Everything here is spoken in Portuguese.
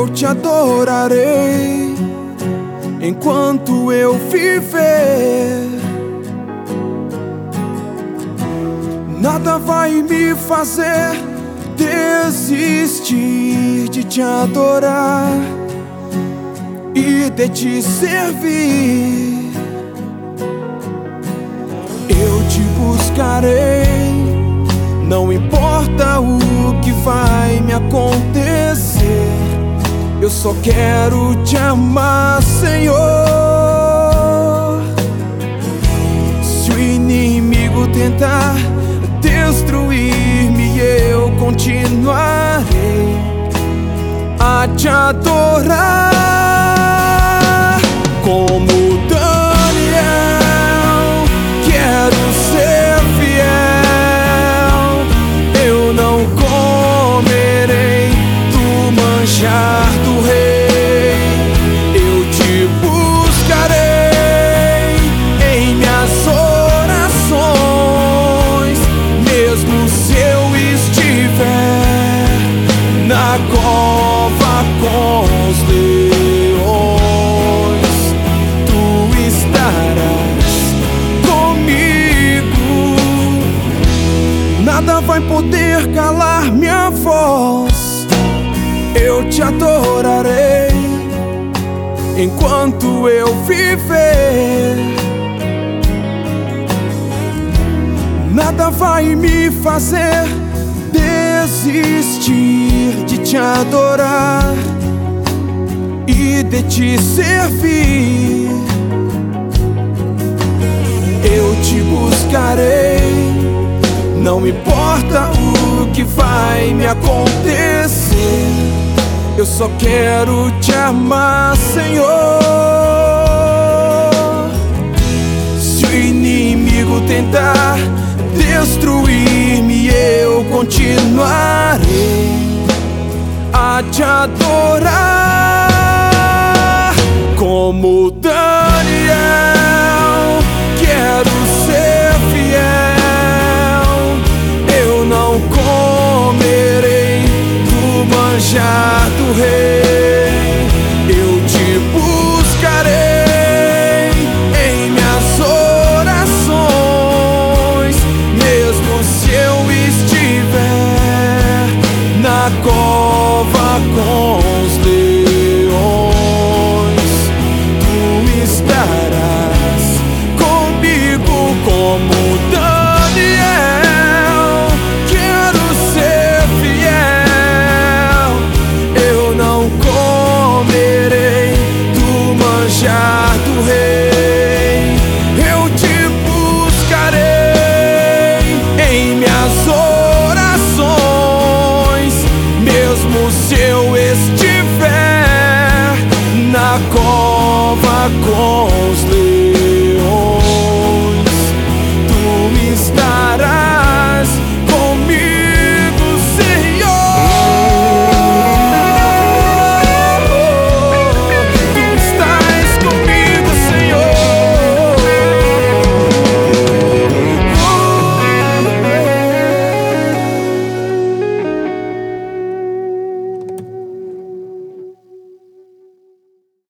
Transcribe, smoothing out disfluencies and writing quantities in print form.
te adorarei enquanto eu viver. Nada vai me fazer desistir de te adorar e de te servir. Eu te buscarei, não importa o que vai me acontecer. Eu só quero te amar, Senhor. Se o inimigo tentar destruir-me, eu continuarei a te adorar. Como Daniel, quero ser fiel. Eu não comerei do manjar do rei. Eu te buscarei em minhas orações, mesmo se eu estiver na cova com os leões. Tu estarás comigo. Nada vai poder calar minha voz. Eu te adorarei enquanto eu viver. Nada vai me fazer desistir de te adorar e de te servir. Eu te buscarei, não importa o que vai me acontecer. Eu só quero te amar, Senhor. Se o inimigo tentar destruir-me, eu continuarei a te adorar. Como Daniel, quero ser fiel. Eu não comerei do manjar do rei. Eu te buscarei em minhas orações, mesmo se eu estiver na cova com os leões. Tu estarás comigo como Daniel. Quero ser fiel. Eu não comerei do manjar do rei. Eu te buscarei em minhas orações, mesmo se eu estiver na cova com